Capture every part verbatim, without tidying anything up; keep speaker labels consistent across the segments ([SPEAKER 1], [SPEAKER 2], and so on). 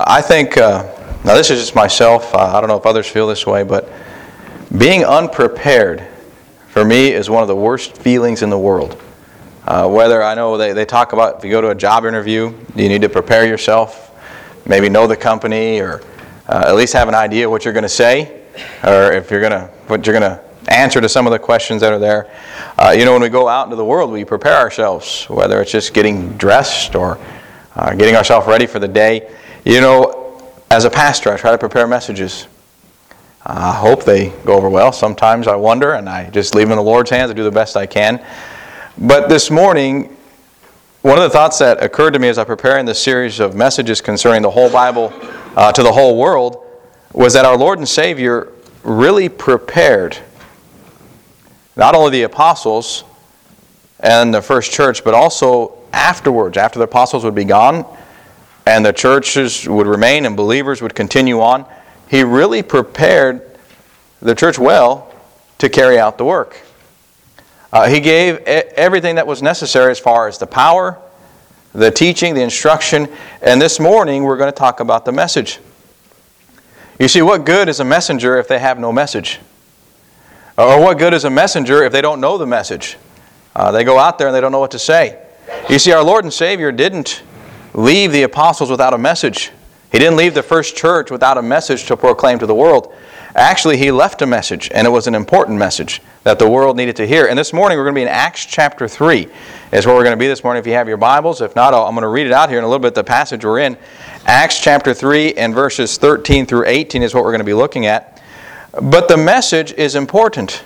[SPEAKER 1] I think, uh, now this is just myself, uh, I don't know if others feel this way, but being unprepared for me is one of the worst feelings in the world. Uh, whether I know they, they talk about if you go to a job interview, you need to prepare yourself, maybe know the company, or uh, at least have an idea what you're going to say, or if you're going to what you're going to answer to some of the questions that are there. Uh, you know, when we go out into the world, we prepare ourselves, whether it's just getting dressed or uh, getting ourselves ready for the day. You know, as a pastor, I try to prepare messages. I hope they go over well. Sometimes I wonder, and I just leave them in the Lord's hands and do the best I can. But this morning, one of the thoughts that occurred to me as I prepared in this series of messages concerning the whole Bible uh, to the whole world was that our Lord and Savior really prepared not only the apostles and the first church, but also afterwards, after the apostles would be gone and the churches would remain and believers would continue on. He really prepared the church well to carry out the work. Uh, he gave e- everything that was necessary as far as the power, the teaching, the instruction, and this morning we're going to talk about the message. You see, what good is a messenger if they have no message? Or what good is a messenger if they don't know the message? Uh, they go out there and they don't know what to say. You see, our Lord and Savior didn't leave the apostles without a message. He didn't leave the first church without a message to proclaim to the world. Actually, He left a message, and it was an important message that the world needed to hear. And this morning, we're going to be in Acts chapter three, is where we're going to be this morning if you have your Bibles. If not, I'm going to read it out here in a little bit, the passage we're in. Acts chapter three and verses thirteen through eighteen is what we're going to be looking at. But the message is important.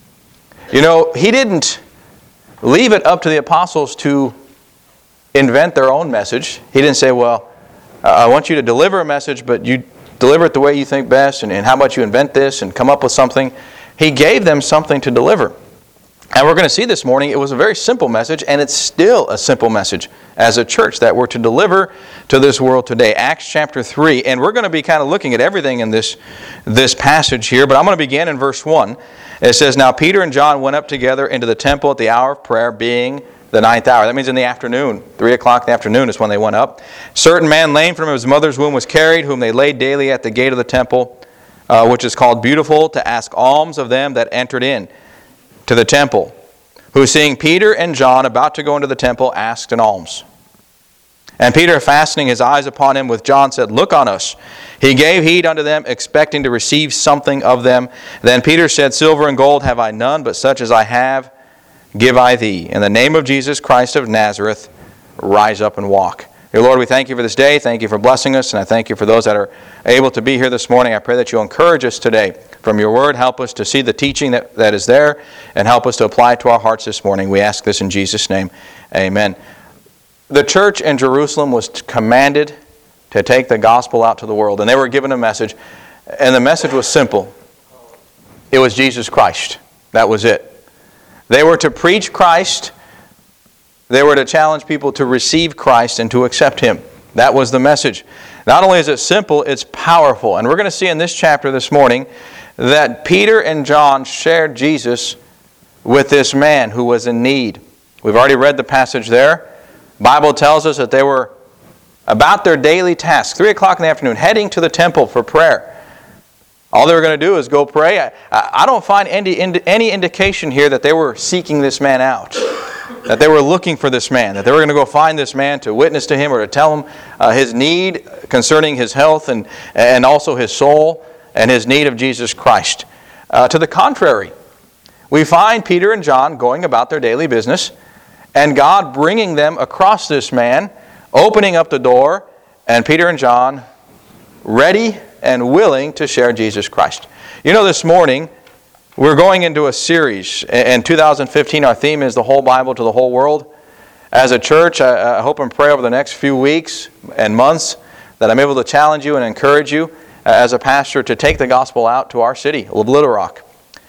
[SPEAKER 1] You know, He didn't leave it up to the apostles to invent their own message. He didn't say, well, I want you to deliver a message, but you deliver it the way you think best, and, and how about you invent this and come up with something. He gave them something to deliver. And we're going to see this morning, it was a very simple message, and it's still a simple message as a church that we're to deliver to this world today. Acts chapter three, and we're going to be kind of looking at everything in this, this passage here, but I'm going to begin in verse one. It says, Now Peter and John went up together into the temple at the hour of prayer, being the ninth hour. That means in the afternoon. Three o'clock in the afternoon is when they went up. Certain man lame from his mother's womb was carried, whom they laid daily at the gate of the temple, uh, which is called Beautiful, to ask alms of them that entered in to the temple, who seeing Peter and John about to go into the temple, asked an alms. And Peter, fastening his eyes upon him with John, said, Look on us. He gave heed unto them, expecting to receive something of them. Then Peter said, Silver and gold have I none, but such as I have give I thee. In the name of Jesus Christ of Nazareth, rise up and walk. Dear Lord, we thank you for this day. Thank you for blessing us, and I thank you for those that are able to be here this morning. I pray that you'll encourage us today from your word. Help us to see the teaching that, that is there, and help us to apply it to our hearts this morning. We ask this in Jesus' name. Amen. The church in Jerusalem was commanded to take the gospel out to the world, and they were given a message, and the message was simple. It was Jesus Christ. That was it. They were to preach Christ. They were to challenge people to receive Christ and to accept Him. That was the message. Not only is it simple, it's powerful. And we're going to see in this chapter this morning that Peter and John shared Jesus with this man who was in need. We've already read the passage there. The Bible tells us that they were about their daily tasks, three o'clock in the afternoon, heading to the temple for prayer. All they were going to do is go pray. I, I don't find any, any indication here that they were seeking this man out, that they were looking for this man, that they were going to go find this man to witness to him or to tell him uh, his need concerning his health and, and also his soul and his need of Jesus Christ. Uh, to the contrary, we find Peter and John going about their daily business and God bringing them across this man, opening up the door, and Peter and John ready and willing to share Jesus Christ. You know, this morning, we're going into a series. In two thousand fifteen, our theme is the whole Bible to the whole world. As a church, I hope and pray over the next few weeks and months that I'm able to challenge you and encourage you as a pastor to take the gospel out to our city, Little Rock.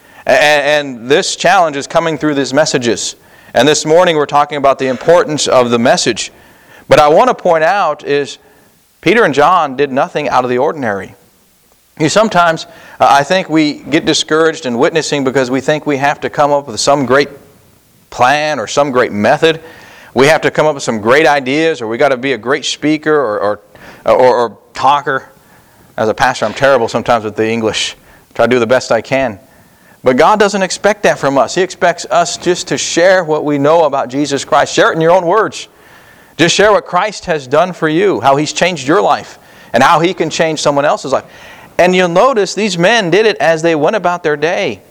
[SPEAKER 1] And this challenge is coming through these messages. And this morning, we're talking about the importance of the message. But I want to point out is Peter and John did nothing out of the ordinary. You sometimes, uh, I think we get discouraged in witnessing because we think we have to come up with some great plan or some great method. We have to come up with some great ideas, or we got to be a great speaker, or or, or, or talker. As a pastor, I'm terrible sometimes with the English. Try to do the best I can. But God doesn't expect that from us. He expects us just to share what we know about Jesus Christ. Share it in your own words. Just share what Christ has done for you, how He's changed your life, and how He can change someone else's life. And you'll notice these men did it as they went about their day.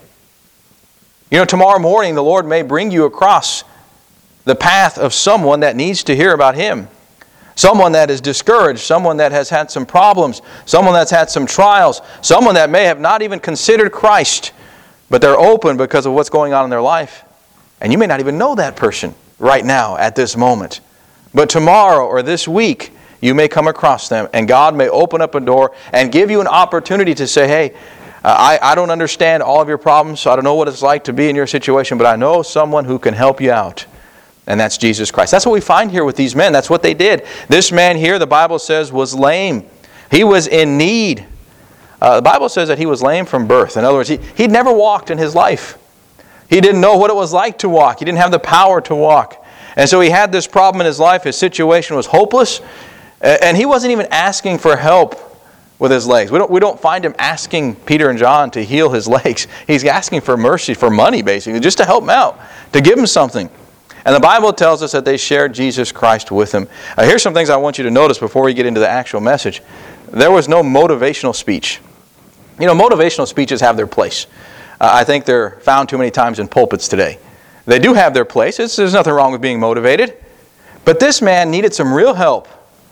[SPEAKER 1] You know, tomorrow morning the Lord may bring you across the path of someone that needs to hear about Him. Someone that is discouraged, someone that has had some problems, someone that's had some trials, someone that may have not even considered Christ, but they're open because of what's going on in their life. And you may not even know that person right now at this moment. But tomorrow or this week, you may come across them, and God may open up a door and give you an opportunity to say, hey, uh, I, I don't understand all of your problems, so I don't know what it's like to be in your situation, but I know someone who can help you out. And that's Jesus Christ. That's what we find here with these men. That's what they did. This man here, the Bible says, was lame. He was in need. Uh, the Bible says that he was lame from birth. In other words, he, he'd never walked in his life. He didn't know what it was like to walk. He didn't have the power to walk. And so he had this problem in his life. His situation was hopeless. And he wasn't even asking for help with his legs. We don't, we don't find him asking Peter and John to heal his legs. He's asking for mercy, for money basically, just to help him out, to give him something. And the Bible tells us that they shared Jesus Christ with him. Uh, here's some things I want you to notice before we get into the actual message. There was no motivational speech. You know, motivational speeches have their place. Uh, I think they're found too many times in pulpits today. They do have their place. It's, there's nothing wrong with being motivated. But this man needed some real help.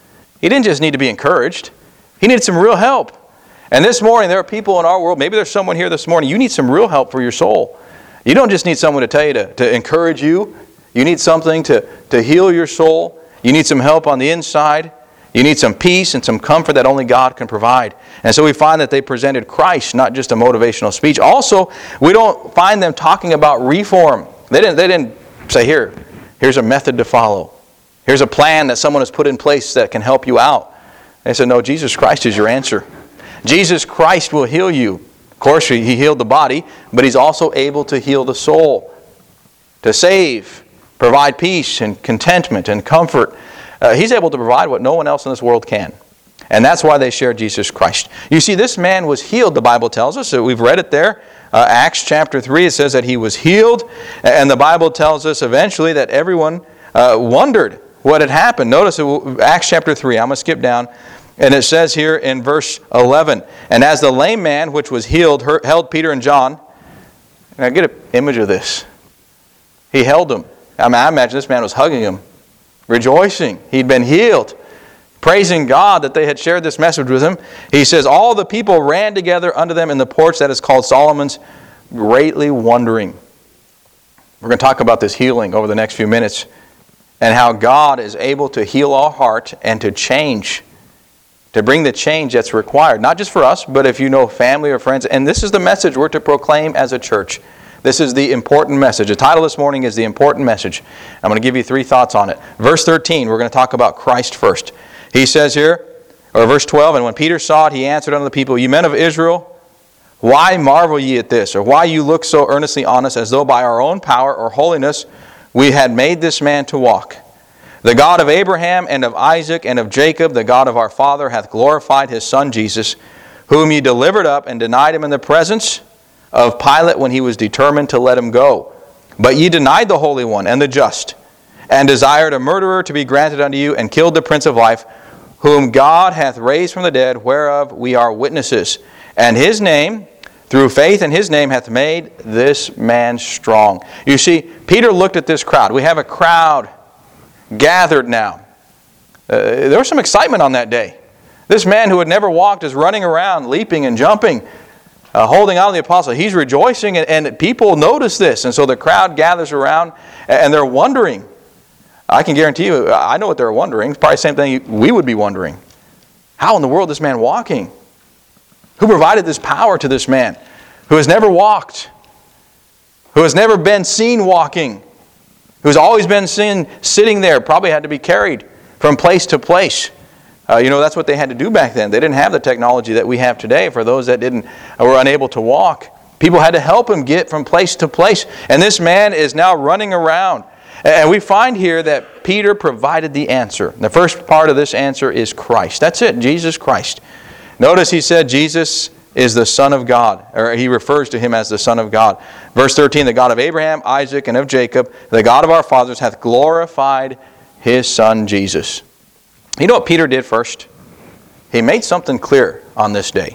[SPEAKER 1] He didn't just need to be encouraged. He needed some real help. And this morning, there are people in our world, maybe there's someone here this morning, you need some real help for your soul. You don't just need someone to tell you to, to encourage you. You need something to, to heal your soul. You need some help on the inside. You need some peace and some comfort that only God can provide. And so we find that they presented Christ, not just a motivational speech. Also, we don't find them talking about reform. They didn't, they didn't say, here, here's a method to follow. Here's a plan that someone has put in place that can help you out. They said, no, Jesus Christ is your answer. Jesus Christ will heal you. Of course, He healed the body, but He's also able to heal the soul, to save, provide peace and contentment and comfort. Uh, he's able to provide what no one else in this world can. And that's why they shared Jesus Christ. You see, this man was healed, the Bible tells us. So we've read it there. Uh, Acts chapter three, it says that he was healed. And the Bible tells us eventually that everyone uh, wondered what had happened. Notice it, Acts chapter three. I'm going to skip down. And it says here in verse eleven, and as the lame man which was healed held Peter and John. And I get an image of this. He held them. I mean, I imagine this man was hugging him, rejoicing. He'd been healed, praising God that they had shared this message with him. He says, all the people ran together unto them in the porch that is called Solomon's, greatly wondering. We're going to talk about this healing over the next few minutes and how God is able to heal our heart and to change, to bring the change that's required, not just for us, but if you know family or friends. And this is the message we're to proclaim as a church. This is the important message. The title this morning is The Important Message. I'm going to give you three thoughts on it. Verse thirteen, we're going to talk about Christ first. He says here, or verse twelve, and when Peter saw it, he answered unto the people, ye men of Israel, why marvel ye at this? Or why you look so earnestly on us, as though by our own power or holiness we had made this man to walk? The God of Abraham and of Isaac and of Jacob, the God of our father, hath glorified His Son Jesus, whom ye delivered up and denied Him in the presence of Pilate when he was determined to let Him go. But ye denied the Holy One and the just, and desired a murderer to be granted unto you, and killed the Prince of Life, whom God hath raised from the dead, whereof we are witnesses. And His name, through faith in His name, hath made this man strong. You see, Peter looked at this crowd. We have a crowd gathered now. Uh, there was some excitement on that day. This man who had never walked is running around, leaping and jumping, Uh, holding on to the apostle. He's rejoicing, and, and people notice this. And so the crowd gathers around, and they're wondering. I can guarantee you, I know what they're wondering. It's probably the same thing we would be wondering. How in the world is this man walking? Who provided this power to this man who has never walked? Who has never been seen walking? Who's always been seen sitting there, probably had to be carried from place to place. Uh, you know, that's what they had to do back then. They didn't have the technology that we have today for those that didn't were unable to walk. People had to help him get from place to place. And this man is now running around. And we find here that Peter provided the answer. The first part of this answer is Christ. That's it, Jesus Christ. Notice he said Jesus is the Son of God, or he refers to him as the Son of God. Verse thirteen, the God of Abraham, Isaac, and of Jacob, the God of our fathers, hath glorified his Son Jesus. You know what Peter did first? He made something clear on this day.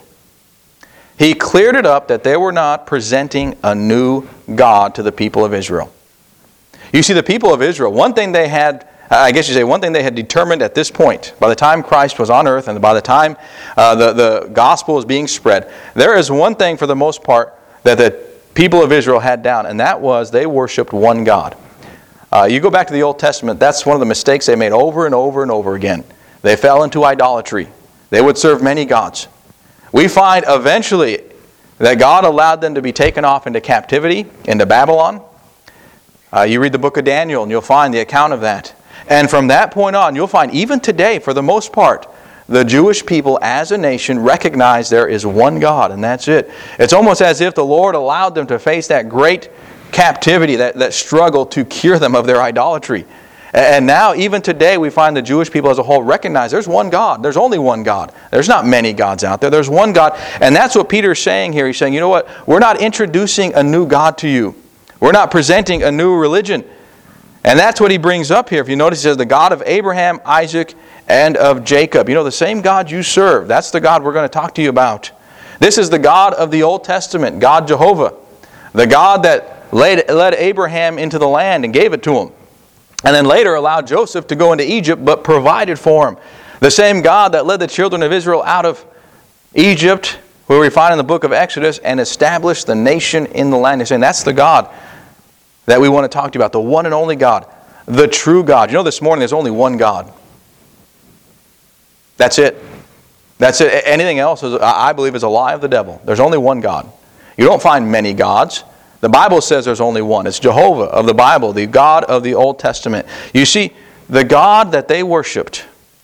[SPEAKER 1] He cleared it up that they were not presenting a new God to the people of Israel. You see, the people of Israel, one thing they had, I guess you say, one thing they had determined at this point, by the time Christ was on earth and by the time uh, the, the gospel was being spread, there is one thing for the most part that the people of Israel had down, and that was they worshipped one God. Uh, you go back to the Old Testament, that's one of the mistakes they made over and over and over again. They fell into idolatry. They would serve many gods. We find eventually that God allowed them to be taken off into captivity, into Babylon. Uh, you read the book of Daniel and you'll find the account of that. And from that point on, you'll find even today, for the most part, the Jewish people as a nation recognize there is one God, and that's it. It's almost as if the Lord allowed them to face that great captivity, that, that struggle to cure them of their idolatry. And now, even today, we find the Jewish people as a whole recognize there's one God. There's only one God. There's not many gods out there. There's one God. And that's what Peter's saying here. He's saying, you know what? We're not introducing a new God to you. We're not presenting a new religion. And that's what he brings up here. If you notice, he says, the God of Abraham, Isaac, and of Jacob. You know, the same God you serve, that's the God we're going to talk to you about. This is the God of the Old Testament, God Jehovah. The God that led, led Abraham into the land and gave it to him. And then later allowed Joseph to go into Egypt, but provided for him. The same God that led the children of Israel out of Egypt, where we find in the book of Exodus, and established the nation in the land. He's saying that's the God that we want to talk to you about, the one and only God, the true God. You know, this morning there's only one God. That's it. That's it. Anything else, is, I believe, is a lie of the devil. There's only one God. You don't find many gods. The Bible says there's only one. It's Jehovah of the Bible, the God of the Old Testament. You see, the God that they worshipped,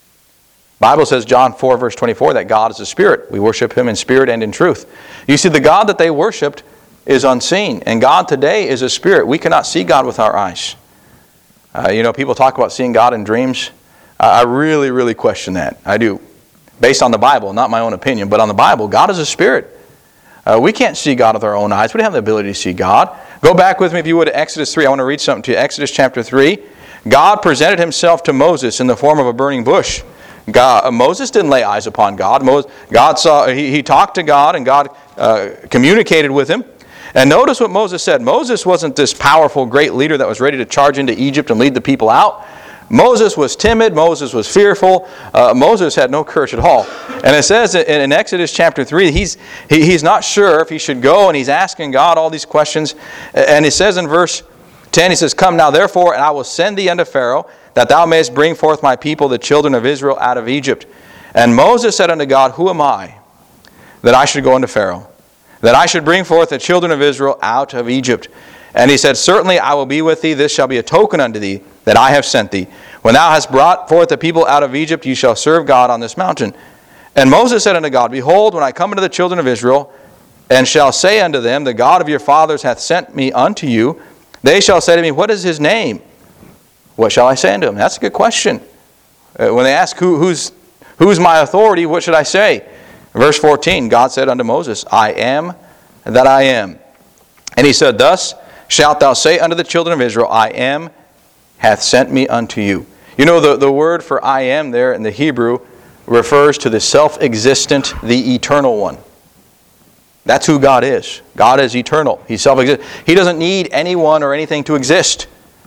[SPEAKER 1] the Bible says, John four, verse twenty-four, that God is a spirit. We worship Him in spirit and in truth. You see, the God that they worshipped is unseen. And God today is a spirit. We cannot see God with our eyes. Uh, you know, people talk about seeing God in dreams. Uh, I really, really question that. I do. Based on the Bible, not my own opinion, but on the Bible, God is a spirit. Uh, we can't see God with our own eyes. We don't have the ability to see God. Go back with me, if you would, to Exodus three. I want to read something to you. Exodus chapter three. God presented Himself to Moses in the form of a burning bush. God, uh, Moses didn't lay eyes upon God. Moses, God saw. He, he talked to God, and God uh, communicated with him. And notice what Moses said. Moses wasn't this powerful, great leader that was ready to charge into Egypt and lead the people out. Moses was timid. Moses was fearful. Uh, Moses had no courage at all. And it says in, in Exodus chapter three, he's, he, he's not sure if he should go, and he's asking God all these questions. And it says in verse ten, he says, Come now therefore, and I will send thee unto Pharaoh, that thou mayest bring forth my people, the children of Israel, out of Egypt. And Moses said unto God, Who am I, that I should go unto Pharaoh, that I should bring forth the children of Israel out of Egypt? And he said, Certainly I will be with thee. This shall be a token unto thee, that I have sent thee. When thou hast brought forth the people out of Egypt, ye shall serve God on this mountain. And Moses said unto God, Behold, when I come unto the children of Israel, and shall say unto them, The God of your fathers hath sent me unto you, they shall say to me, What is his name? What shall I say unto him? That's a good question. Uh, when they ask, Who, who's, who's my authority, what should I say? Verse fourteen, God said unto Moses, I am that I am. And he said, Thus shalt thou say unto the children of Israel, I am, hath sent me unto you. You know, the, the word for I am there in the Hebrew refers to the self-existent, the eternal one. That's who God is. God is eternal. He's self-existent. He doesn't need anyone or anything to exist.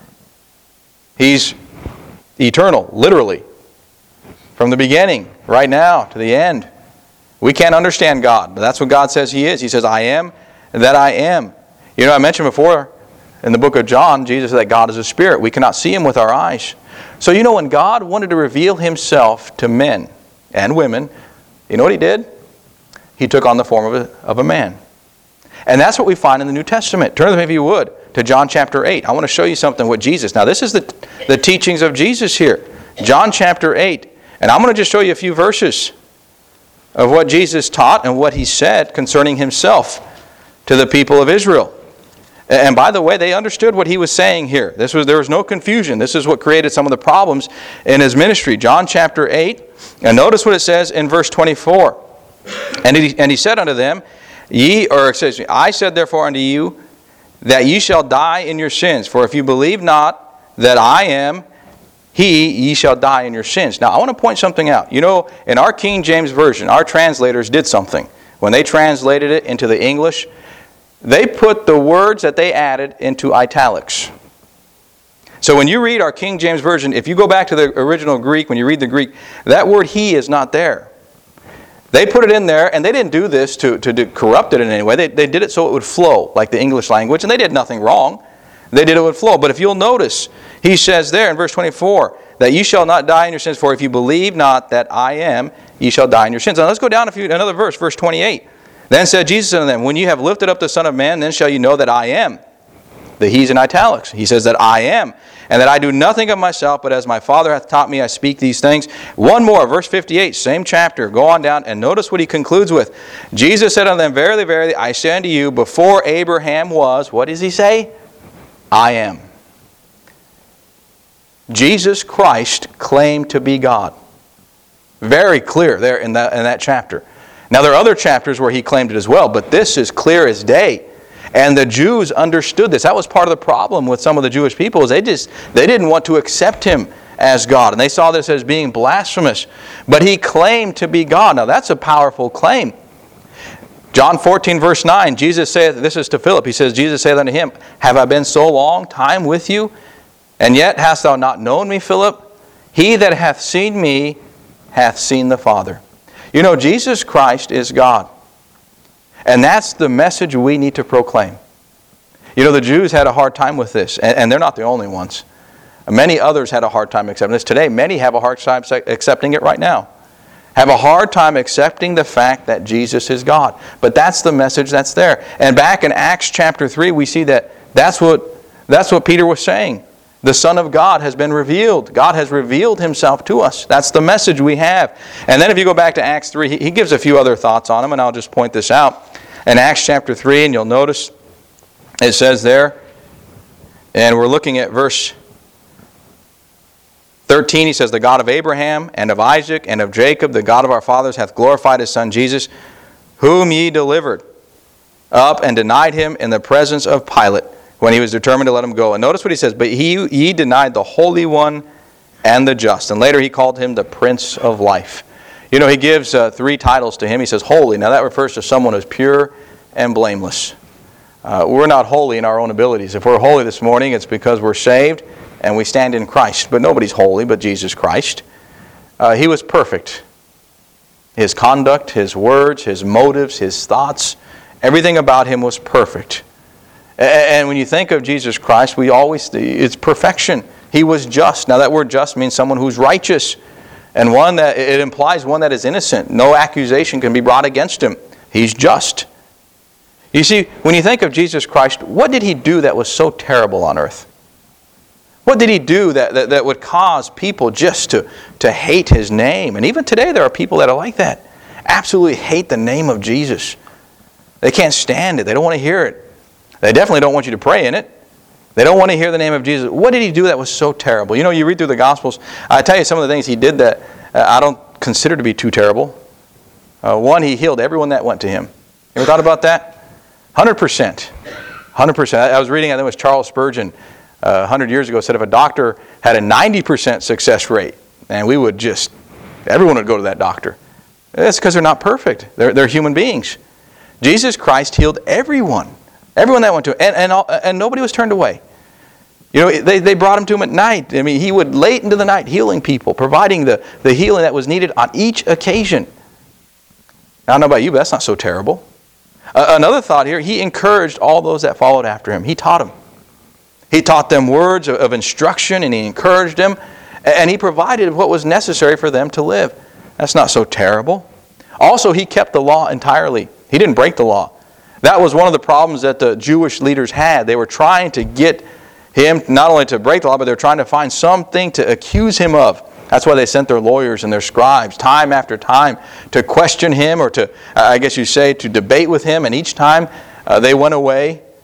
[SPEAKER 1] He's eternal, literally. From the beginning, right now, to the end. We can't understand God, but that's what God says He is. He says, I am that I am. You know, I mentioned before in the book of John, Jesus said that God is a spirit. We cannot see Him with our eyes. So you know, when God wanted to reveal Himself to men and women, you know what He did? He took on the form of a, of a man. And that's what we find in the New Testament. Turn with me, if you would, to John chapter eight. I want to show you something with Jesus. Now, this is the, the teachings of Jesus here. John chapter eight. And I'm going to just show you a few verses of what Jesus taught and what He said concerning Himself to the people of Israel. And by the way, they understood what he was saying here. This was, there was no confusion. This is what created some of the problems in his ministry. John chapter eight, and notice what it says in verse twenty-four. And he, and he said unto them, Ye, or it says, I said therefore unto you, that ye shall die in your sins. For if you believe not that I am He, ye shall die in your sins. Now, I want to point something out. You know, in our King James Version, our translators did something. When they translated it into the English, they put the words that they added into italics. So when you read our King James Version, if you go back to the original Greek, when you read the Greek, that word he is not there. They put it in there, and they didn't do this to, to, to corrupt it in any way. They, they did it so it would flow, like the English language, and they did nothing wrong. They did it would flow. But if you'll notice, he says there in verse twenty-four, that ye shall not die in your sins, for if you believe not that I am, ye shall die in your sins. Now let's go down a few, another verse, verse twenty-eight. Then said Jesus unto them, When you have lifted up the Son of Man, then shall you know that I am. The he's in italics. He says that I am, and that I do nothing of myself, but as my Father hath taught me, I speak these things. One more, verse fifty-eight, same chapter. Go on down, and notice what he concludes with. Jesus said unto them, Verily, verily, I say unto you, before Abraham was, what does he say? I am. Jesus Christ claimed to be God. Very clear there in that, in that chapter. Now there are other chapters where he claimed it as well, but this is clear as day. And the Jews understood this. That was part of the problem with some of the Jewish people, is they just they didn't want to accept him as God. And they saw this as being blasphemous. But he claimed to be God. Now that's a powerful claim. John fourteen, verse nine, Jesus saith, this is to Philip, he says, Jesus saith unto him, Have I been so long time with you, and yet hast thou not known me, Philip? He that hath seen me hath seen the Father. You know, Jesus Christ is God. And that's the message we need to proclaim. You know, the Jews had a hard time with this, and, and they're not the only ones. Many others had a hard time accepting this. Today, many have a hard time accepting it right now. Have a hard time accepting the fact that Jesus is God. But that's the message that's there. And back in Acts chapter three, we see that that's what, that's what Peter was saying. The Son of God has been revealed. God has revealed Himself to us. That's the message we have. And then if you go back to Acts three, he gives a few other thoughts on them, and I'll just point this out. In Acts chapter three, and you'll notice it says there, and we're looking at verse thirteen, he says, The God of Abraham, and of Isaac, and of Jacob, the God of our fathers, hath glorified His Son Jesus, whom ye delivered up and denied Him in the presence of Pilate, when he was determined to let him go. And notice what he says, But he, ye denied the Holy One and the Just. And later he called Him the Prince of Life. You know, he gives uh, three titles to Him. He says, holy. Now that refers to someone who's pure and blameless. Uh, we're not holy in our own abilities. If we're holy this morning, it's because we're saved and we stand in Christ. But nobody's holy but Jesus Christ. Uh, he was perfect. His conduct, His words, His motives, His thoughts, everything about Him was perfect. And when you think of Jesus Christ, we always, it's perfection. He was just. Now that word just means someone who's righteous. And one that, it implies one that is innocent. No accusation can be brought against Him. He's just. You see, when you think of Jesus Christ, what did He do that was so terrible on earth? What did He do that, that, that would cause people just to, to hate His name? And even today there are people that are like that. Absolutely hate the name of Jesus. They can't stand it. They don't want to hear it. They definitely don't want you to pray in it. They don't want to hear the name of Jesus. What did He do that was so terrible? You know, you read through the Gospels, I tell you some of the things He did that uh, I don't consider to be too terrible. Uh, one, He healed everyone that went to Him. You ever thought about that? one hundred percent. one hundred percent. I was reading, I think it was Charles Spurgeon, uh, one hundred years ago, said if a doctor had a ninety percent success rate, and we would just, everyone would go to that doctor. That's because they're not perfect. They're, they're human beings. Jesus Christ healed everyone. Everyone that went to Him. And, and, all, and nobody was turned away. You know, they, they brought Him to Him at night. I mean, He would late into the night healing people, providing the, the healing that was needed on each occasion. I don't know about you, but that's not so terrible. Uh, another thought here, He encouraged all those that followed after Him. He taught them. He taught them words of, of instruction, and He encouraged them. And He provided what was necessary for them to live. That's not so terrible. Also, He kept the law entirely. He didn't break the law. That was one of the problems that the Jewish leaders had. They were trying to get Him not only to break the law, but they were trying to find something to accuse Him of. That's why they sent their lawyers and their scribes time after time to question Him, or to, I guess you say, to debate with Him. And each time uh, they went away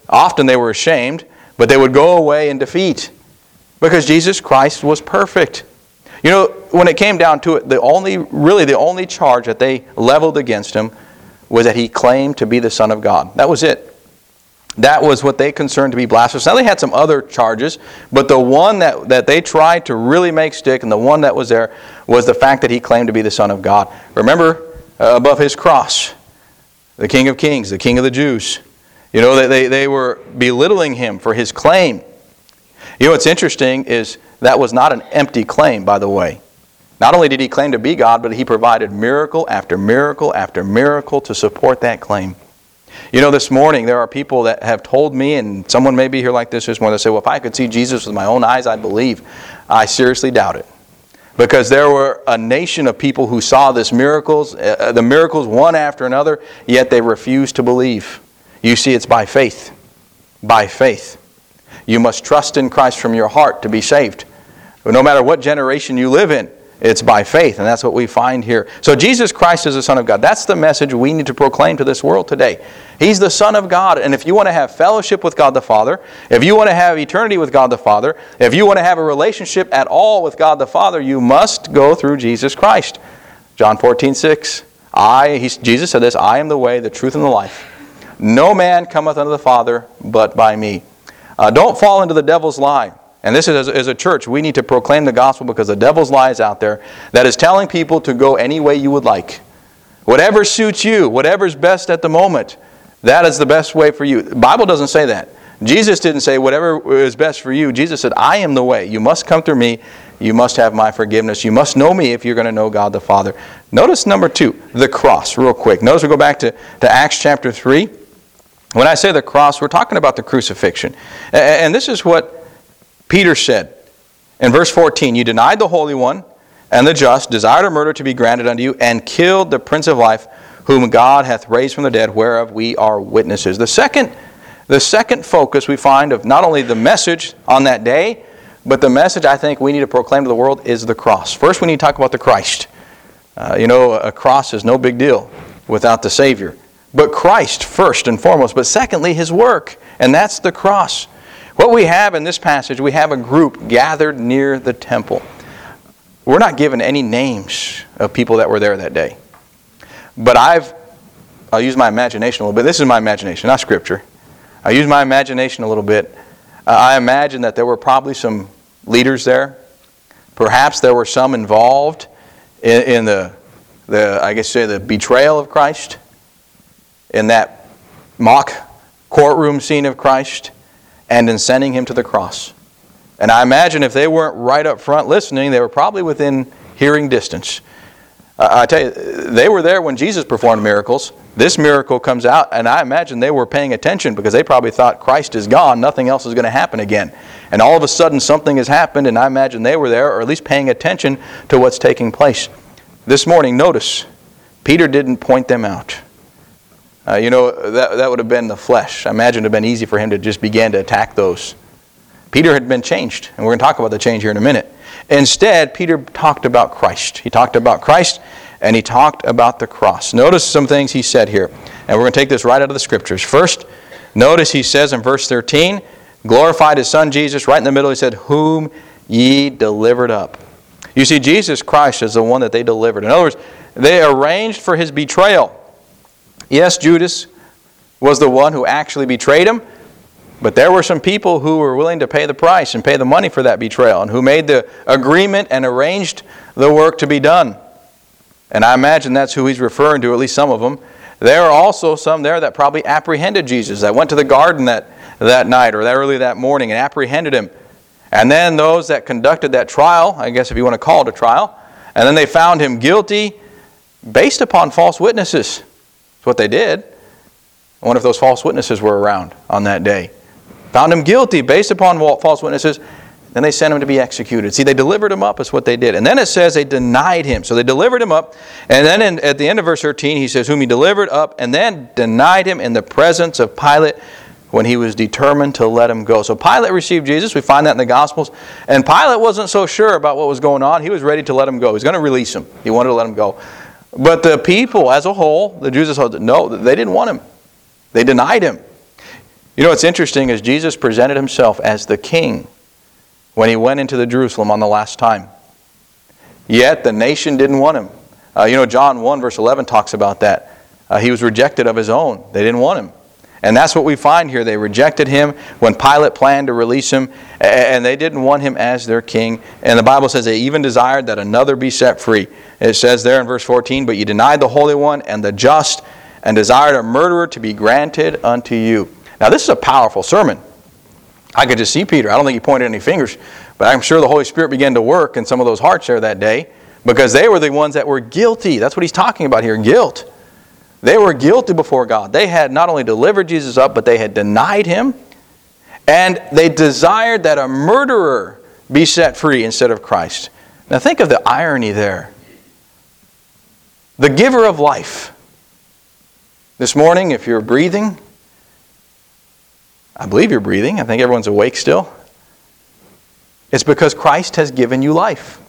[SPEAKER 1] Often they were ashamed, but they would go away in defeat because Jesus Christ was perfect. You know, when it came down to it, the only, really the only charge that they leveled against him was that he claimed to be the Son of God. That was it. That was what they concerned to be blasphemous. Now they had some other charges, but the one that, that they tried to really make stick, and the one that was there, was the fact that he claimed to be the Son of God. Remember, uh, above his cross, the King of Kings, the King of the Jews. You know, they, they, they were belittling him for his claim. You know what's interesting is that was not an empty claim, by the way. Not only did he claim to be God, but he provided miracle after miracle after miracle to support that claim. You know, this morning there are people that have told me, and someone may be here like this this morning, they say, well, if I could see Jesus with my own eyes, I'd believe. I seriously doubt it. Because there were a nation of people who saw this miracles, uh, the miracles one after another, yet they refused to believe. You see, it's by faith. By faith. You must trust in Christ from your heart to be saved. No matter what generation you live in, it's by faith, and that's what we find here. So Jesus Christ is the Son of God. That's the message we need to proclaim to this world today. He's the Son of God, and if you want to have fellowship with God the Father, if you want to have eternity with God the Father, if you want to have a relationship at all with God the Father, you must go through Jesus Christ. John fourteen six. I, he, Jesus said this, I am the way, the truth, and the life. No man cometh unto the Father but by me. Uh, don't fall into the devil's lie. And this is, as, as a church, we need to proclaim the gospel because the devil's lie is out there that is telling people to go any way you would like. Whatever suits you, whatever's best at the moment, that is the best way for you. The Bible doesn't say that. Jesus didn't say whatever is best for you. Jesus said, I am the way. You must come through me. You must have my forgiveness. You must know me if you're going to know God the Father. Notice number two, the cross, real quick. Notice we go back to, to Acts chapter three. When I say the cross, we're talking about the crucifixion. And this is what Peter said in verse fourteen, you denied the Holy One and the just, desired a murder to be granted unto you, and killed the Prince of Life, whom God hath raised from the dead, whereof we are witnesses. The second, the second focus we find of not only the message on that day, but the message I think we need to proclaim to the world is the cross. First, we need to talk about the Christ. Uh, you know, a cross is no big deal without the Savior. But Christ first and foremost. But secondly, His work. And that's the cross. What we have in this passage, we have a group gathered near the temple. We're not given any names of people that were there that day. But I've, I'll use my imagination a little bit. This is my imagination, not Scripture. I'll use my imagination a little bit. Uh, I imagine that there were probably some leaders there. Perhaps there were some involved in, in the, the, I guess say, the betrayal of Christ, in that mock courtroom scene of Christ, and in sending Him to the cross. And I imagine if they weren't right up front listening, they were probably within hearing distance. Uh, I tell you, they were there when Jesus performed miracles. This miracle comes out, and I imagine they were paying attention because they probably thought Christ is gone, nothing else is going to happen again. And all of a sudden something has happened, and I imagine they were there, or at least paying attention to what's taking place. This morning, notice, Peter didn't point them out. Uh, you know, that, that would have been the flesh. I imagine it would have been easy for him to just begin to attack those. Peter had been changed, and we're going to talk about the change here in a minute. Instead, Peter talked about Christ. He talked about Christ, and he talked about the cross. Notice some things he said here, and we're going to take this right out of the Scriptures. First, notice he says in verse thirteen, glorified His Son Jesus. Right in the middle, he said, whom ye delivered up. You see, Jesus Christ is the one that they delivered. In other words, they arranged for His betrayal. Yes, Judas was the one who actually betrayed Him, but there were some people who were willing to pay the price and pay the money for that betrayal, and who made the agreement and arranged the work to be done. And I imagine that's who he's referring to, at least some of them. There are also some there that probably apprehended Jesus, that went to the garden that, that night or that early that morning and apprehended Him. And then those that conducted that trial, I guess if you want to call it a trial, and then they found Him guilty based upon false witnesses. That's what they did. I wonder if those false witnesses were around on that day. Found Him guilty based upon false witnesses. Then they sent Him to be executed. See, they delivered Him up is what they did. And then it says they denied Him. So they delivered Him up. And then in, at the end of verse thirteen, he says, whom He delivered up, and then denied Him in the presence of Pilate when he was determined to let Him go. So Pilate received Jesus. We find that in the Gospels. And Pilate wasn't so sure about what was going on. He was ready to let Him go. He was going to release Him. He wanted to let Him go. But the people as a whole, the Jews as a whole, no, they didn't want Him. They denied Him. You know what's interesting is Jesus presented himself as the king when he went into the Jerusalem on the last time. Yet the nation didn't want him. Uh, you know, John one verse eleven talks about that. Uh, he was rejected of his own. They didn't want him. And that's what we find here. They rejected him when Pilate planned to release him, and they didn't want him as their king. And the Bible says they even desired that another be set free. It says there in verse fourteen, "But you denied the Holy One and the just, and desired a murderer to be granted unto you." Now this is a powerful sermon. I could just see Peter. I don't think he pointed any fingers, but I'm sure the Holy Spirit began to work in some of those hearts there that day, because they were the ones that were guilty. That's what he's talking about here, guilt. They were guilty before God. They had not only delivered Jesus up, but they had denied him. And they desired that a murderer be set free instead of Christ. Now think of the irony there. The giver of life. This morning, if you're breathing, I believe you're breathing. I think everyone's awake still. It's because Christ has given you life.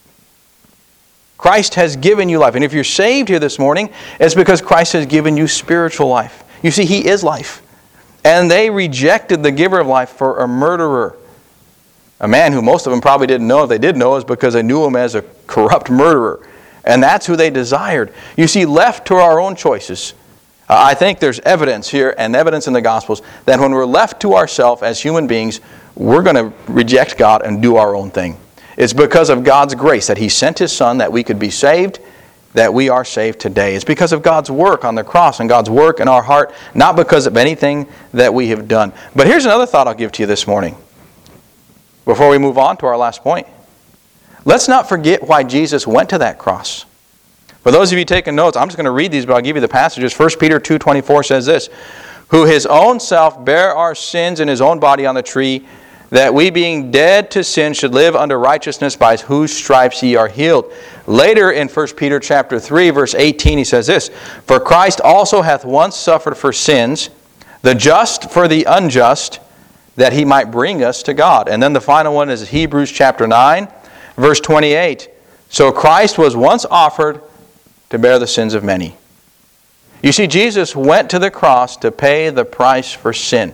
[SPEAKER 1] Christ has given you life. And if you're saved here this morning, it's because Christ has given you spiritual life. You see, He is life. And they rejected the giver of life for a murderer. A man who most of them probably didn't know. If they did know, is because they knew him as a corrupt murderer. And that's who they desired. You see, left to our own choices, uh, I think there's evidence here and evidence in the Gospels that when we're left to ourselves as human beings, we're going to reject God and do our own thing. It's because of God's grace that He sent His Son that we could be saved, that we are saved today. It's because of God's work on the cross and God's work in our heart, not because of anything that we have done. But here's another thought I'll give to you this morning, before we move on to our last point. Let's not forget why Jesus went to that cross. For those of you taking notes, I'm just going to read these, but I'll give you the passages. First Peter two twenty-four says this, "Who His own self bare our sins in His own body on the tree, that we being dead to sin should live unto righteousness, by whose stripes ye are healed." Later in First Peter chapter three, verse eighteen, he says this, "For Christ also hath once suffered for sins, the just for the unjust, that He might bring us to God." And then the final one is Hebrews chapter nine, verse twenty-eight. "So Christ was once offered to bear the sins of many." You see, Jesus went to the cross to pay the price for sin.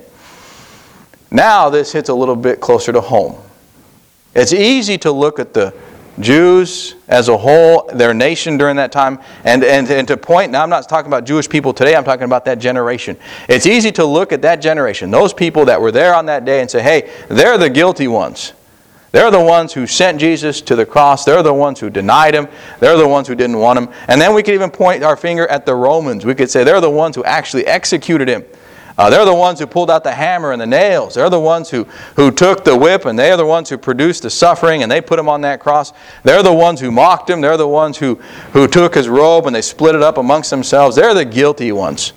[SPEAKER 1] Now this hits a little bit closer to home. It's easy to look at the Jews as a whole, their nation during that time, and, and, and to point, now I'm not talking about Jewish people today, I'm talking about that generation. It's easy to look at that generation, those people that were there on that day, and say, hey, they're the guilty ones. They're the ones who sent Jesus to the cross. They're the ones who denied Him. They're the ones who didn't want Him. And then we could even point our finger at the Romans. We could say they're the ones who actually executed Him. Uh, they're the ones who pulled out the hammer and the nails. They're the ones who, who took the whip, and they're the ones who produced the suffering, and they put Him on that cross. They're the ones who mocked Him. They're the ones who, who took His robe and they split it up amongst themselves. They're the guilty ones.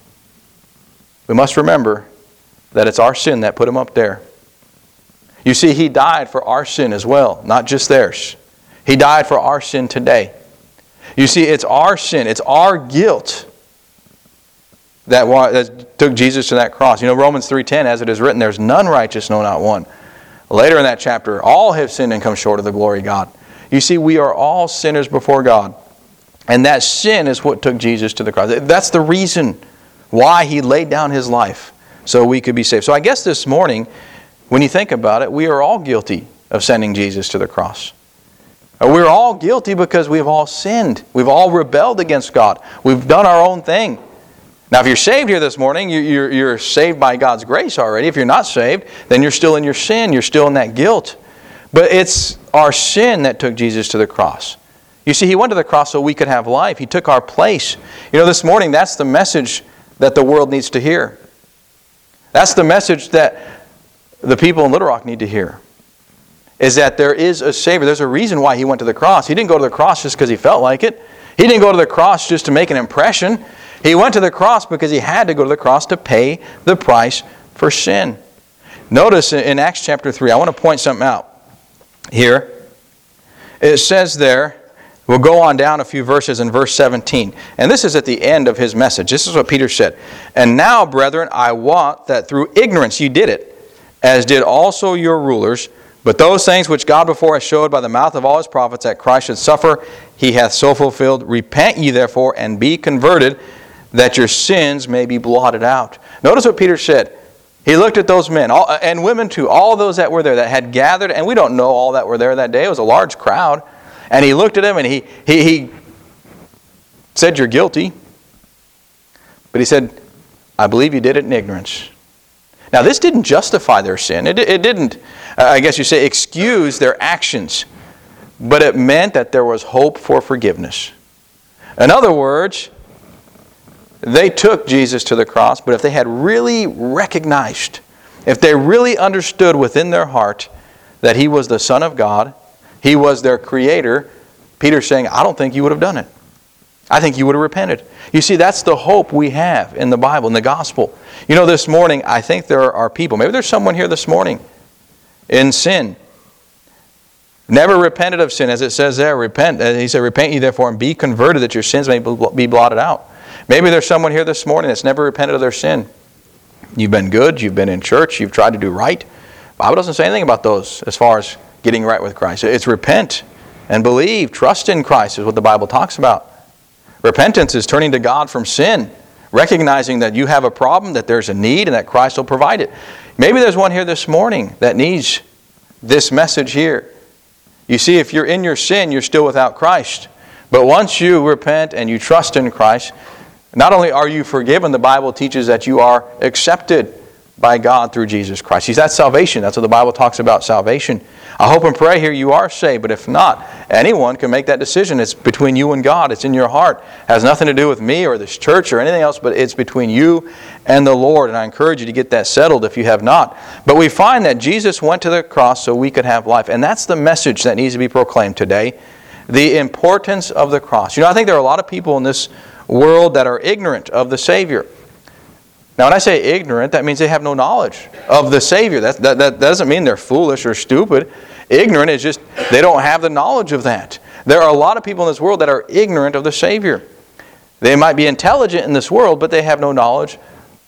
[SPEAKER 1] We must remember that it's our sin that put Him up there. You see, He died for our sin as well, not just theirs. He died for our sin today. You see, it's our sin, it's our guilt that, that took Jesus to that cross. You know, Romans three ten, as it is written, there's none righteous, no, not one. Later in that chapter, all have sinned and come short of the glory of God. You see, we are all sinners before God. And that sin is what took Jesus to the cross. That's the reason why He laid down His life, so we could be saved. So I guess this morning, when you think about it, we are all guilty of sending Jesus to the cross. We're all guilty because we've all sinned. We've all rebelled against God. We've done our own thing. Now, if you're saved here this morning, you're, you're saved by God's grace already. If you're not saved, then you're still in your sin. You're still in that guilt. But it's our sin that took Jesus to the cross. You see, He went to the cross so we could have life. He took our place. You know, this morning, that's the message that the world needs to hear. That's the message that the people in Little Rock need to hear, is that there is a Savior. There's a reason why He went to the cross. He didn't go to the cross just because He felt like it. He didn't go to the cross just to make an impression. He went to the cross because He had to go to the cross to pay the price for sin. Notice in Acts chapter three, I want to point something out here. It says there, we'll go on down a few verses in verse seventeen. And this is at the end of his message. This is what Peter said. "And now, brethren, I wot that through ignorance ye did it, as did also your rulers. But those things which God before has showed by the mouth of all His prophets that Christ should suffer, He hath so fulfilled. Repent ye therefore, and be converted, that your sins may be blotted out." Notice what Peter said. He looked at those men, all, and women too, all those that were there that had gathered, and we don't know all that were there that day. It was a large crowd. And he looked at them and he, he, he said, "You're guilty." But he said, "I believe you did it in ignorance." Now this didn't justify their sin. It, it didn't, uh, I guess you say, excuse their actions. But it meant that there was hope for forgiveness. In other words, they took Jesus to the cross, but if they had really recognized, if they really understood within their heart that He was the Son of God, He was their Creator, Peter's saying, I don't think you would have done it. I think you would have repented. You see, that's the hope we have in the Bible, in the gospel. You know, this morning, I think there are people, maybe there's someone here this morning in sin, never repented of sin, as it says there. Repent. He said, "Repent ye therefore and be converted, that your sins may be blotted out." Maybe there's someone here this morning that's never repented of their sin. You've been good, you've been in church, you've tried to do right. The Bible doesn't say anything about those as far as getting right with Christ. It's repent and believe, trust in Christ is what the Bible talks about. Repentance is turning to God from sin, recognizing that you have a problem, that there's a need, and that Christ will provide it. Maybe there's one here this morning that needs this message here. You see, if you're in your sin, you're still without Christ. But once you repent and you trust in Christ, not only are you forgiven, the Bible teaches that you are accepted by God through Jesus Christ. See, that's salvation. That's what the Bible talks about, salvation. I hope and pray here you are saved, but if not, anyone can make that decision. It's between you and God. It's in your heart. It has nothing to do with me or this church or anything else, but it's between you and the Lord. And I encourage you to get that settled if you have not. But we find that Jesus went to the cross so we could have life. And that's the message that needs to be proclaimed today. The importance of the cross. You know, I think there are a lot of people in this world that are ignorant of the Savior. Now, when I say ignorant, that means they have no knowledge of the Savior. That, that, that doesn't mean they're foolish or stupid. Ignorant is just they don't have the knowledge of that. There are a lot of people in this world that are ignorant of the Savior. They might be intelligent in this world, but they have no knowledge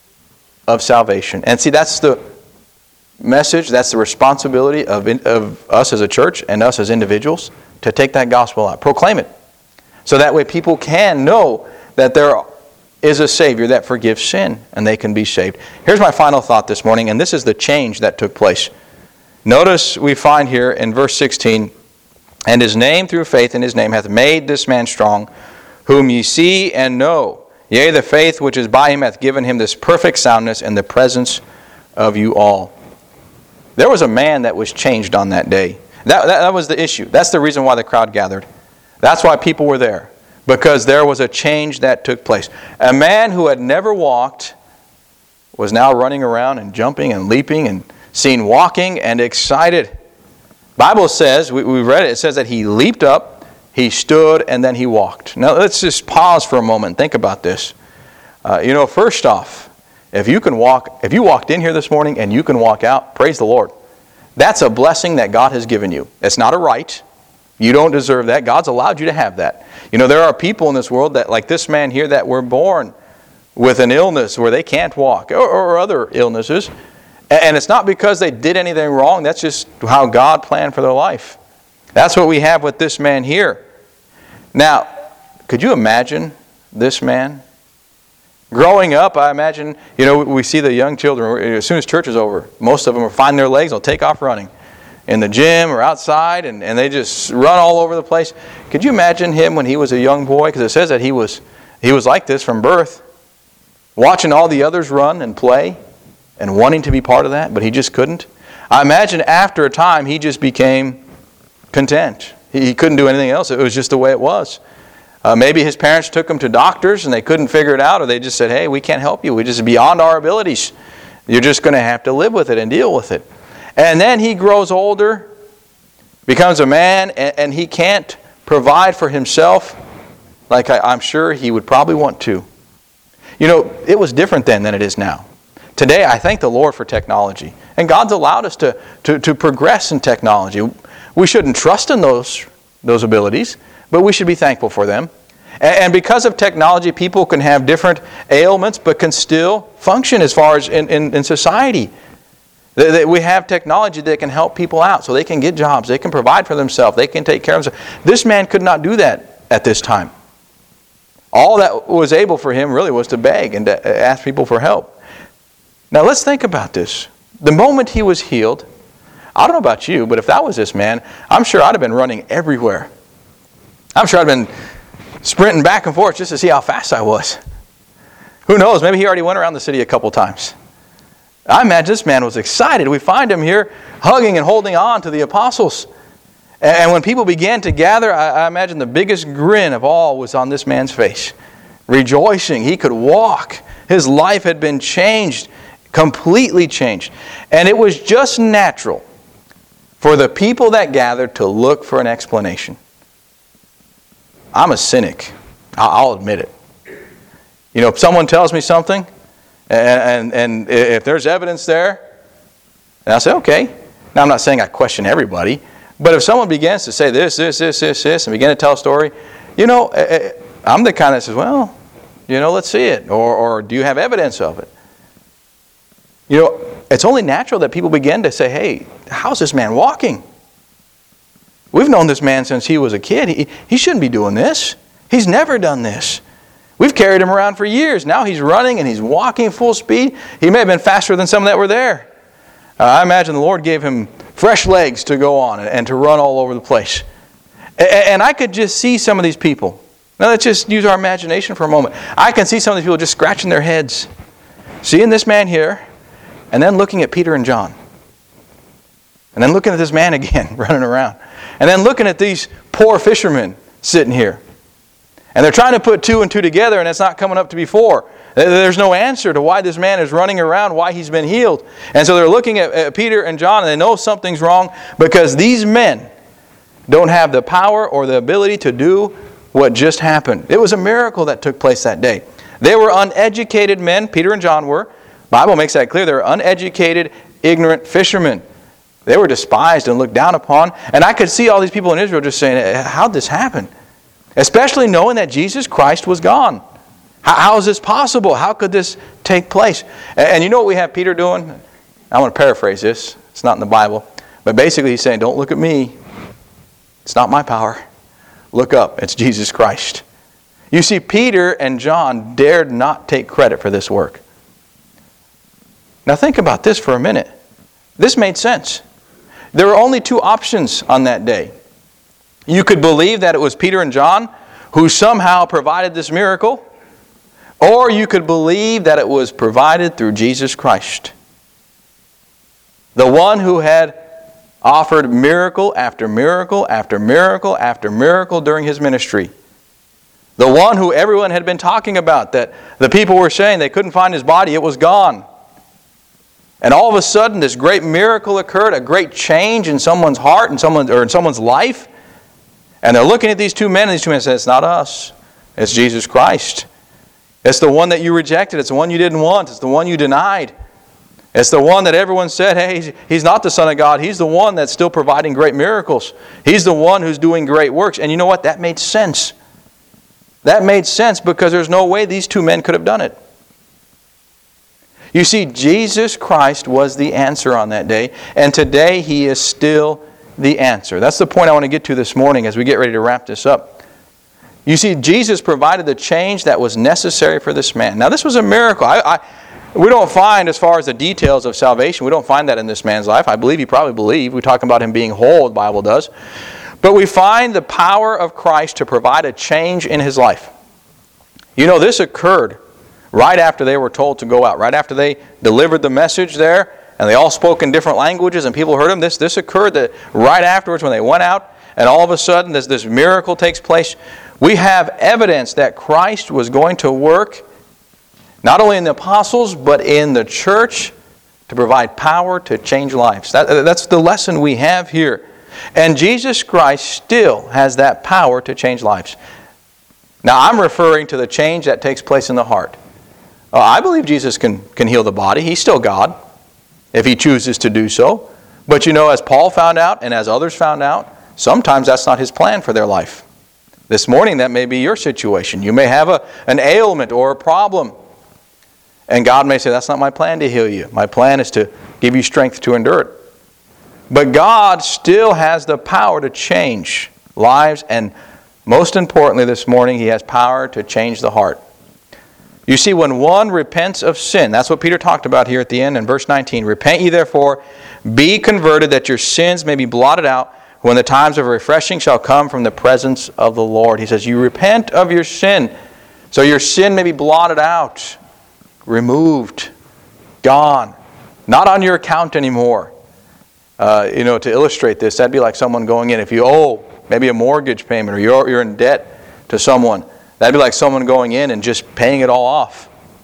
[SPEAKER 1] of salvation. And see, that's the message, that's the responsibility of, of us as a church and us as individuals to take that gospel out, proclaim it. So that way people can know that there is a Savior that forgives sin and they can be saved. Here's my final thought this morning, and this is the change that took place. Notice we find here in verse sixteen, "And His name through faith in His name hath made this man strong, whom ye see and know. Yea, the faith which is by Him hath given him this perfect soundness in the presence of you all." There was a man that was changed on that day. That, that, that was the issue. That's the reason why the crowd gathered. That's why people were there. Because there was a change that took place. A man who had never walked was now running around and jumping and leaping and seen walking and excited. Bible says, we, we read it, it says that he leaped up, he stood, and then he walked. Now let's just pause for a moment and think about this. Uh, you know, first off, if you can walk, if you walked in here this morning and you can walk out, praise the Lord. That's a blessing that God has given you. It's not a right. You don't deserve that. God's allowed you to have that. You know, there are people in this world that, like this man here, that were born with an illness where they can't walk, or, or other illnesses. And it's not because they did anything wrong. That's just how God planned for their life. That's what we have with this man here. Now, could you imagine this man? Growing up, I imagine, you know, we see the young children, as soon as church is over, most of them will find their legs, they'll take off running. In the gym or outside, and, and they just run all over the place. Could you imagine him when he was a young boy? Because it says that he was he was like this from birth, watching all the others run and play and wanting to be part of that, but he just couldn't. I imagine after a time he just became content. He, he couldn't do anything else. It was just the way it was. Uh, maybe his parents took him to doctors and they couldn't figure it out, or they just said, "Hey, we can't help you. We're just beyond our abilities. You're just going to have to live with it and deal with it." And then he grows older, becomes a man, and, and he can't provide for himself like I, I'm sure he would probably want to. You know, it was different then than it is now. Today, I thank the Lord for technology. And God's allowed us to, to, to progress in technology. We shouldn't trust in those, those abilities, but we should be thankful for them. And, and because of technology, people can have different ailments, but can still function as far as in, in, in society. We have technology that can help people out so they can get jobs, they can provide for themselves, they can take care of themselves. This man could not do that at this time. All that was able for him really was to beg and to ask people for help. Now let's think about this. The moment he was healed, I don't know about you, but if that was this man, I'm sure I'd have been running everywhere. I'm sure I'd have been sprinting back and forth just to see how fast I was. Who knows, maybe he already went around the city a couple times. I imagine this man was excited. We find him here hugging and holding on to the apostles. And when people began to gather, I imagine the biggest grin of all was on this man's face. Rejoicing. He could walk. His life had been changed. Completely changed. And it was just natural for the people that gathered to look for an explanation. I'm a cynic. I'll admit it. You know, if someone tells me something, and, and, and if there's evidence there, and I say, okay. Now, I'm not saying I question everybody, but if someone begins to say this, this, this, this, this, and begin to tell a story, you know, I'm the kind that says, well, you know, let's see it. Or, or do you have evidence of it? You know, it's only natural that people begin to say, hey, how's this man walking? We've known this man since he was a kid. He, he shouldn't be doing this. He's never done this. We've carried him around for years. Now he's running and he's walking full speed. He may have been faster than some that were there. Uh, I imagine the Lord gave him fresh legs to go on and, and to run all over the place. And, and I could just see some of these people. Now let's just use our imagination for a moment. I can see some of these people just scratching their heads, seeing this man here, and then looking at Peter and John. And then looking at this man again, running around. And then looking at these poor fishermen sitting here. And they're trying to put two and two together, and it's not coming up to be four. There's no answer to why this man is running around, why he's been healed. And so they're looking at, at Peter and John, and they know something's wrong because these men don't have the power or the ability to do what just happened. It was a miracle that took place that day. They were uneducated men, Peter and John were. The Bible makes that clear. They were uneducated, ignorant fishermen. They were despised and looked down upon. And I could see all these people in Israel just saying, how'd this happen? Especially knowing that Jesus Christ was gone. How, how is this possible? How could this take place? And, and you know what we have Peter doing? I want to paraphrase this. It's not in the Bible. But basically he's saying, don't look at me. It's not my power. Look up. It's Jesus Christ. You see, Peter and John dared not take credit for this work. Now think about this for a minute. This made sense. There were only two options on that day. You could believe that it was Peter and John who somehow provided this miracle, or you could believe that it was provided through Jesus Christ. The one who had offered miracle after miracle after miracle after miracle during His ministry. The one who everyone had been talking about, that the people were saying they couldn't find His body, it was gone. And all of a sudden this great miracle occurred, a great change in someone's heart, in someone, or in someone's life. And they're looking at these two men, and these two men say, it's not us. It's Jesus Christ. It's the one that you rejected. It's the one you didn't want. It's the one you denied. It's the one that everyone said, hey, he's not the Son of God. He's the one that's still providing great miracles. He's the one who's doing great works. And you know what? That made sense. That made sense because there's no way these two men could have done it. You see, Jesus Christ was the answer on that day, and today He is still the answer. That's the point I want to get to this morning as we get ready to wrap this up. You see, Jesus provided the change that was necessary for this man. Now, this was a miracle. I, I, we don't find, as far as the details of salvation, we don't find that in this man's life. I believe he probably believed. We talk about him being whole, the Bible does. But we find the power of Christ to provide a change in his life. You know, this occurred right after they were told to go out, right after they delivered the message there, and they all spoke in different languages, and people heard them. This, this occurred that right afterwards when they went out, and all of a sudden this, this miracle takes place. We have evidence that Christ was going to work not only in the apostles, but in the church to provide power to change lives. That, that's the lesson we have here. And Jesus Christ still has that power to change lives. Now, I'm referring to the change that takes place in the heart. Uh, I believe Jesus can, can heal the body. He's still God, if He chooses to do so. But you know, as Paul found out, and as others found out, sometimes that's not His plan for their life. This morning, that may be your situation. You may have a, an ailment or a problem. And God may say, that's not my plan to heal you. My plan is to give you strength to endure it. But God still has the power to change lives, and most importantly this morning, He has power to change the heart. You see, when one repents of sin, that's what Peter talked about here at the end in verse nineteen. Repent ye therefore, be converted, that your sins may be blotted out, when the times of refreshing shall come from the presence of the Lord. He says, you repent of your sin, so your sin may be blotted out, removed, gone, not on your account anymore. Uh, you know, to illustrate this, that'd be like someone going in. If you owe maybe a mortgage payment or you're, you're in debt to someone, that'd be like someone going in and just paying it all off.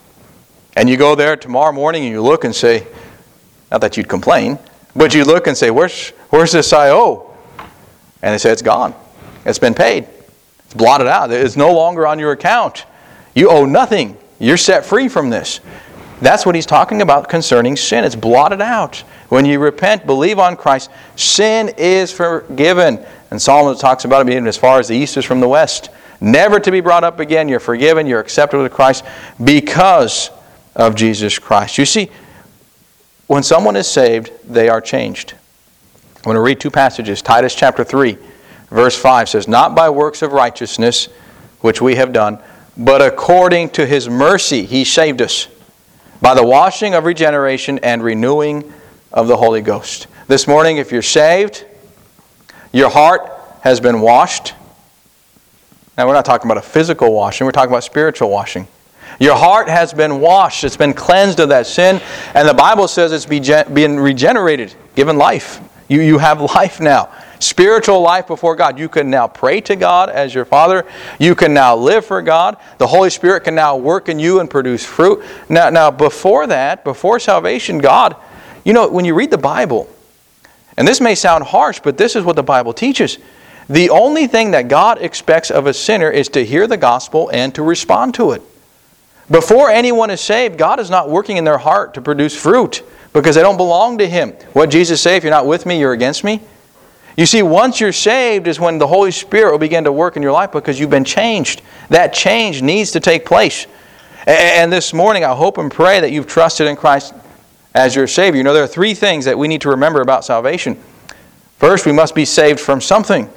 [SPEAKER 1] And you go there tomorrow morning and you look and say, not that you'd complain, but you look and say, where's, where's this I owe? And they say, it's gone. It's been paid. It's blotted out. It's no longer on your account. You owe nothing. You're set free from this. That's what he's talking about concerning sin. It's blotted out. When you repent, believe on Christ, sin is forgiven. And Solomon talks about it being as far as the east is from the west. Never to be brought up again. You're forgiven. You're accepted with Christ because of Jesus Christ. You see, when someone is saved, they are changed. I'm going to read two passages. Titus chapter three, verse five says, not by works of righteousness, which we have done, but according to His mercy He saved us, by the washing of regeneration and renewing of the Holy Ghost. This morning, if you're saved, your heart has been washed. Now, we're not talking about a physical washing. We're talking about spiritual washing. Your heart has been washed. It's been cleansed of that sin. And the Bible says it's being regenerated, given life. You, you have life now. Spiritual life before God. You can now pray to God as your Father. You can now live for God. The Holy Spirit can now work in you and produce fruit. Now, now before that, before salvation, God, you know, when you read the Bible, and this may sound harsh, but this is what the Bible teaches. The only thing that God expects of a sinner is to hear the gospel and to respond to it. Before anyone is saved, God is not working in their heart to produce fruit because they don't belong to Him. What Jesus said, if you're not with me, you're against me. You see, once you're saved is when the Holy Spirit will begin to work in your life because you've been changed. That change needs to take place. And this morning, I hope and pray that you've trusted in Christ as your Savior. You know, there are three things that we need to remember about salvation. First, we must be saved from something.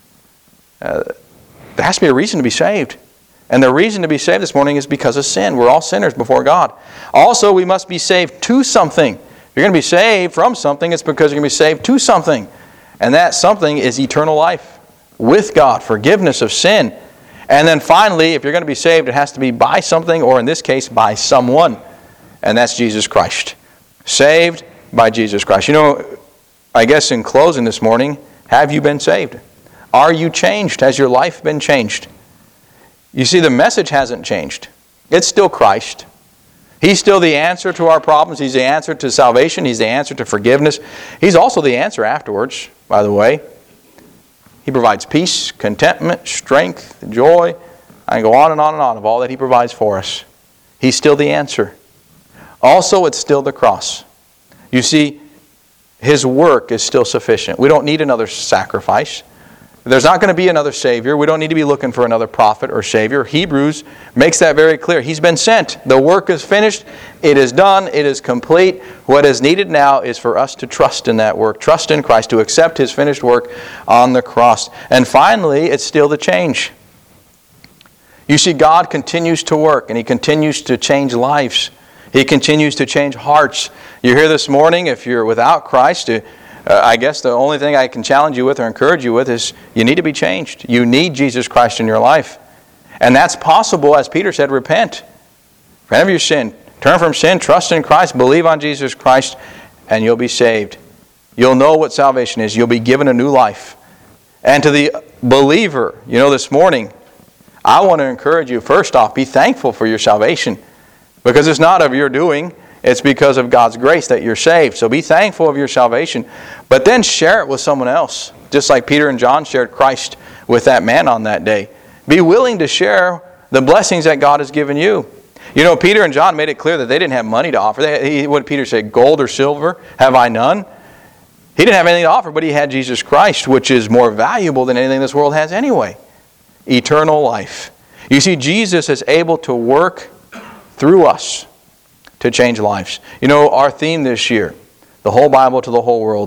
[SPEAKER 1] Uh, there has to be a reason to be saved. And the reason to be saved this morning is because of sin. We're all sinners before God. Also, we must be saved to something. If you're going to be saved from something, it's because you're going to be saved to something. And that something is eternal life with God, forgiveness of sin. And then finally, if you're going to be saved, it has to be by something, or in this case, by someone. And that's Jesus Christ. Saved by Jesus Christ. You know, I guess in closing this morning, have you been saved? Are you changed? Has your life been changed? You see, the message hasn't changed. It's still Christ. He's still the answer to our problems. He's the answer to salvation. He's the answer to forgiveness. He's also the answer afterwards, by the way. He provides peace, contentment, strength, joy. I can go on and on and on of all that He provides for us. He's still the answer. Also, it's still the cross. You see, His work is still sufficient. We don't need another sacrifice. There's not going to be another Savior. We don't need to be looking for another prophet or Savior. Hebrews makes that very clear. He's been sent. The work is finished. It is done. It is complete. What is needed now is for us to trust in that work, trust in Christ, to accept His finished work on the cross. And finally, it's still the change. You see, God continues to work, and He continues to change lives. He continues to change hearts. You're here this morning, if you're without Christ, to Uh, I guess the only thing I can challenge you with or encourage you with is you need to be changed. You need Jesus Christ in your life. And that's possible, as Peter said, repent. Repent of your sin. Turn from sin, trust in Christ, believe on Jesus Christ, and you'll be saved. You'll know what salvation is. You'll be given a new life. And to the believer, you know, this morning, I want to encourage you, first off, be thankful for your salvation. Because it's not of your doing. It's because of God's grace that you're saved. So be thankful of your salvation. But then share it with someone else. Just like Peter and John shared Christ with that man on that day. Be willing to share the blessings that God has given you. You know, Peter and John made it clear that they didn't have money to offer. They, he, what did Peter say? Gold or silver have I none? He didn't have anything to offer, but he had Jesus Christ, which is more valuable than anything this world has anyway. Eternal life. You see, Jesus is able to work through us to change lives. You know, our theme this year, the whole Bible to the whole world,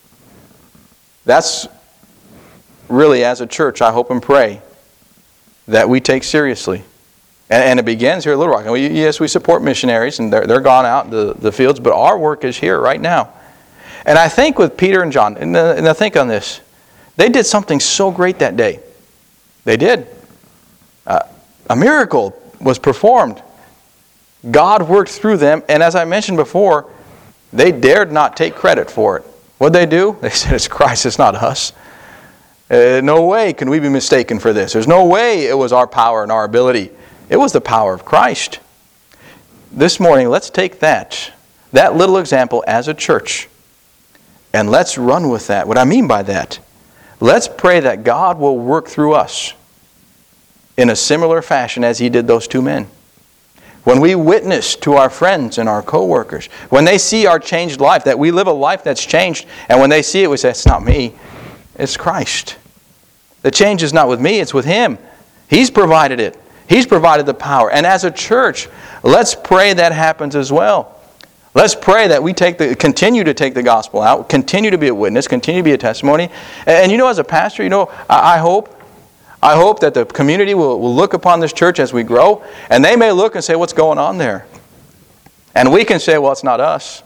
[SPEAKER 1] that's really, as a church, I hope and pray that we take seriously. And, and it begins here at Little Rock. And we, yes, we support missionaries, and they're, they're gone out in the, the fields, but our work is here right now. And I think with Peter and John, and, uh, and I think on this, they did something so great that day. They did. Uh, a miracle was performed. God worked through them, and as I mentioned before, they dared not take credit for it. What did they do? They said, it's Christ, it's not us. Uh, no way can we be mistaken for this. There's no way it was our power and our ability. It was the power of Christ. This morning, let's take that, that little example as a church, and let's run with that. What I mean by that, let's pray that God will work through us in a similar fashion as He did those two men. When we witness to our friends and our co-workers, when they see our changed life, that we live a life that's changed, and when they see it, we say, it's not me, it's Christ. The change is not with me, it's with Him. He's provided it. He's provided the power. And as a church, let's pray that happens as well. Let's pray that we take the, continue to take the gospel out, continue to be a witness, continue to be a testimony. And, and you know, as a pastor, you know, I, I hope I hope that the community will, will look upon this church as we grow, and they may look and say, what's going on there? And we can say, well, it's not us.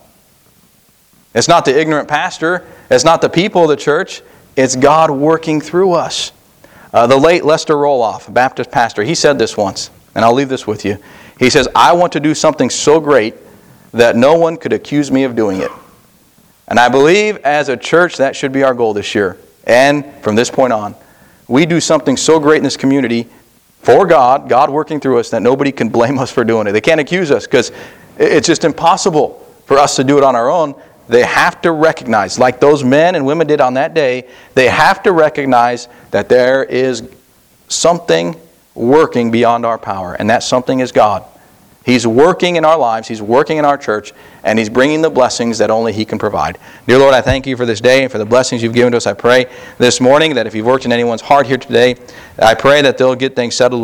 [SPEAKER 1] It's not the ignorant pastor. It's not the people of the church. It's God working through us. Uh, the late Lester Roloff, a Baptist pastor, he said this once, and I'll leave this with you. He says, I want to do something so great that no one could accuse me of doing it. And I believe as a church that should be our goal this year. And from this point on, we do something so great in this community for God, God working through us, that nobody can blame us for doing it. They can't accuse us because it's just impossible for us to do it on our own. They have to recognize, like those men and women did on that day, they have to recognize that there is something working beyond our power, and that something is God. He's working in our lives, He's working in our church, and He's bringing the blessings that only He can provide. Dear Lord, I thank You for this day and for the blessings You've given to us. I pray this morning that if You've worked in anyone's heart here today, I pray that they'll get things settled